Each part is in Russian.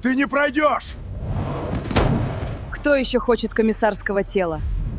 Ты не пройдешь! Кто еще хочет комиссарского тела?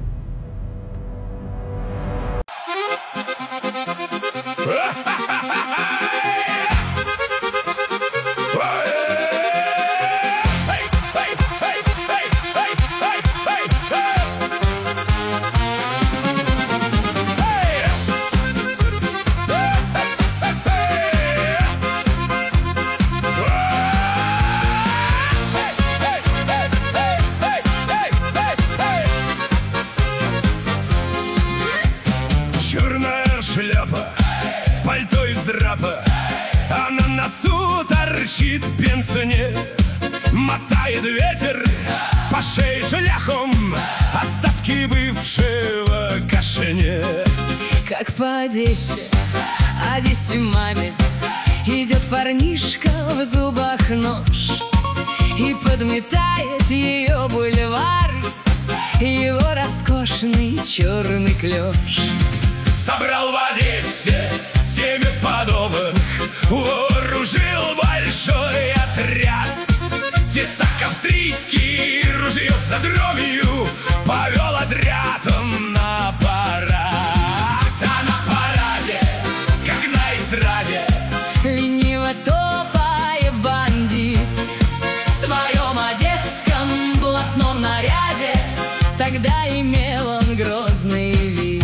Шляпа, пальто из драпа, а на носу торчит пенсионер. Мотает ветер по шее шляхом остатки бывшего кашене. Как по Одессе, Одессе маме, идет парнишка, в зубах нож, и подметает ее бульвар, его роскошный черный клеш. Собрал в Одессе 7 подобных, вооружил большой отряд. Тесак австрийский, ружье за дромью, повел отрядом на парад. А на параде, как на эстраде, лениво топает бандит в своем одесском блатном наряде. Тогда имел он грозный вид.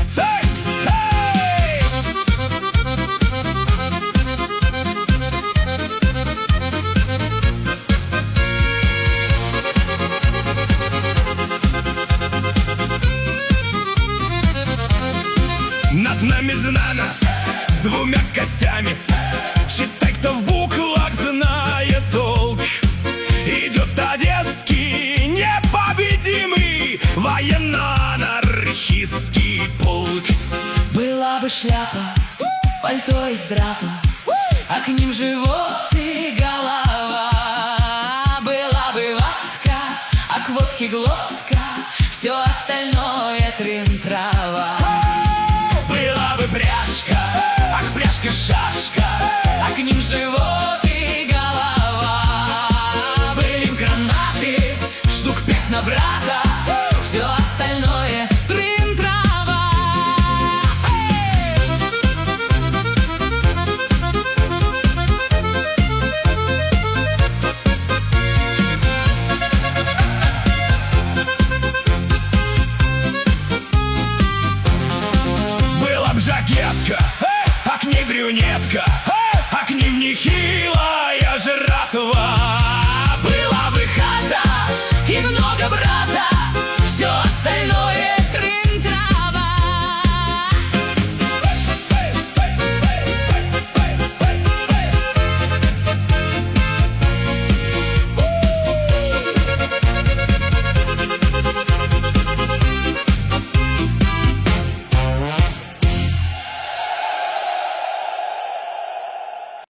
Над нами знамя с 2 костями. Читай, кто в буквах знает толк. Идет одесский непобедимый военно-анархистский полк. Была бы шляпа, пальто из драпа, а к ним живот и голова. Была бы водка, а к водке глотка, все остальное трын-трава. Была бы пряжка, ах, пряжка, шашка, а к ним живот